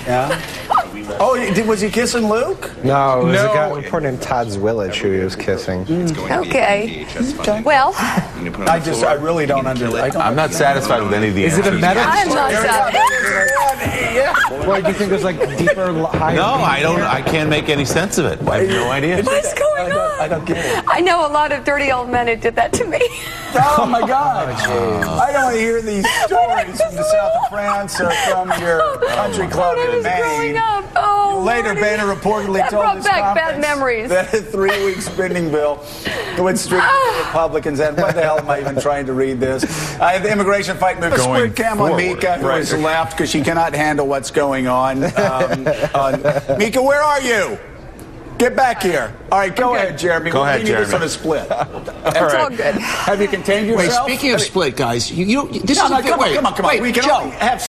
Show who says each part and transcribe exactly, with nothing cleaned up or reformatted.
Speaker 1: Yeah. Oh, did, was he kissing Luke?
Speaker 2: No, it was
Speaker 1: No.
Speaker 2: a guy reporter named Todd Zwillich who he was kissing.
Speaker 3: Okay. Well,
Speaker 1: I just, I really don't understand.
Speaker 4: I'm not satisfied with any of the
Speaker 5: Is it a
Speaker 4: answers.
Speaker 5: meta?
Speaker 3: I'm not satisfied.
Speaker 2: Well, do you think there's like deeper, higher?
Speaker 4: No, I don't. I can't make any sense of it. I have no idea.
Speaker 3: What's going on?
Speaker 1: I don't get it.
Speaker 3: I know a lot of dirty old men who did that to me.
Speaker 1: Oh my God! I don't want to hear these stories from the south of France or from your country club
Speaker 3: When I
Speaker 1: in
Speaker 3: was growing
Speaker 1: Maine.
Speaker 3: up. Oh,
Speaker 1: Later,
Speaker 3: Lordy.
Speaker 1: Boehner reportedly
Speaker 3: That
Speaker 1: told
Speaker 3: brought
Speaker 1: his
Speaker 3: back bad
Speaker 1: conference
Speaker 3: memories.
Speaker 1: that a three-week spending bill would strengthen the Republicans. And what the hell am I even trying to read this? Uh, the immigration fight moved.
Speaker 4: Going
Speaker 1: Split cam on
Speaker 4: forward.
Speaker 1: Mika, who
Speaker 4: Right.
Speaker 1: has left because she cannot handle what's going on. Um, on Mika, where are you? Get back here. All right, go ahead, Jeremy.
Speaker 4: Go
Speaker 1: we
Speaker 4: ahead,
Speaker 1: need this
Speaker 4: Jeremy.
Speaker 1: on a split.
Speaker 3: It's all good.
Speaker 1: Have you contained
Speaker 6: Wait,
Speaker 1: yourself?
Speaker 6: speaking of split, guys, you, you this
Speaker 1: No,
Speaker 6: is
Speaker 1: no,
Speaker 6: a good
Speaker 1: come on,
Speaker 6: wait,
Speaker 1: come on, come on.
Speaker 6: Wait,
Speaker 1: We can
Speaker 6: Joe.
Speaker 1: only have